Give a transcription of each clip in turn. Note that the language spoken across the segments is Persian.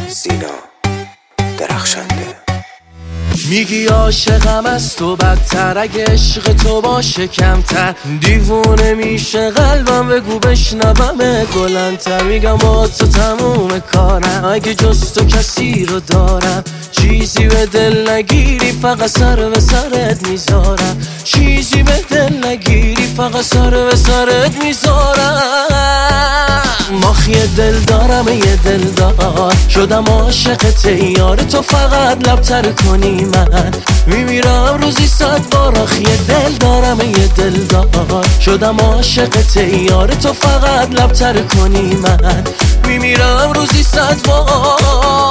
سینا درخشنده. میگی عاشقم از تو بدتر، اگه عشق تو باشه کمتر دیوونه میشه قلبم، بگو بشنوم بلندتر. میگم با تو تموم کارم، اگه جز تو کسی رو دارم چیزی به دل نگیری فقط سر به سرت میذارم، چیزی به دل نگیری فقط سر به سرت میذارم. ماخی دل دارم یه دلدار، شدم عاشقت یار تو، فقط لبتر کنی من میمیرم روزی 100 بار. آخی دل دارم یه دلدار، شدم عاشقت یار تو، فقط لبتر کنی من میمیرم روزی 100 بار.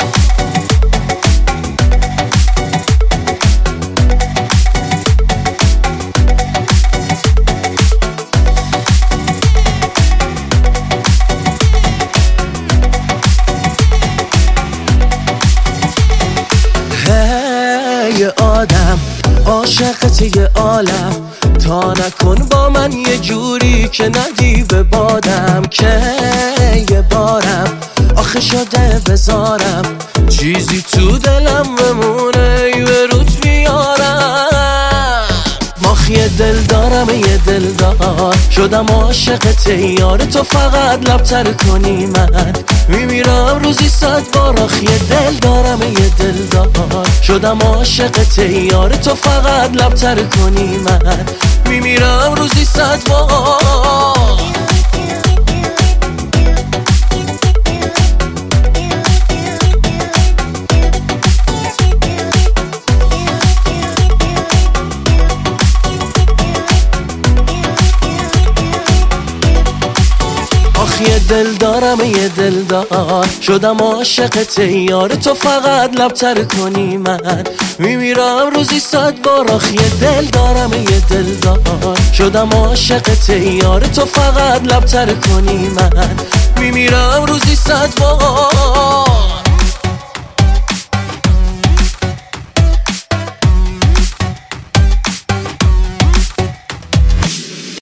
یه آدم عاشقت یه عالم، تا نکن با من یه جوری که ندی به بادم، که یه بارم آخه شده بذارم چیزی تو دلم بمونه یه روت میارم. ماخی دل دارم یه دلدار، شدم عاشقت یار تو، فقط لبتر کنی من میمیرم روزی 100 بار. آخی دل دارم یه دلدار، شدم عاشقت یار تو، فقط لبتر کنی من میمیرم روزی 100 بار. یه دل دارم یه دلدار، شدم عاشقت یار تو، فقط لبتر کنی من میمیرم روزی 100 بار. آخ یه دل دارم یه دلدار، شدم عاشقت یار تو، فقط لبتر کنی من میمیرم روزی 100 بار.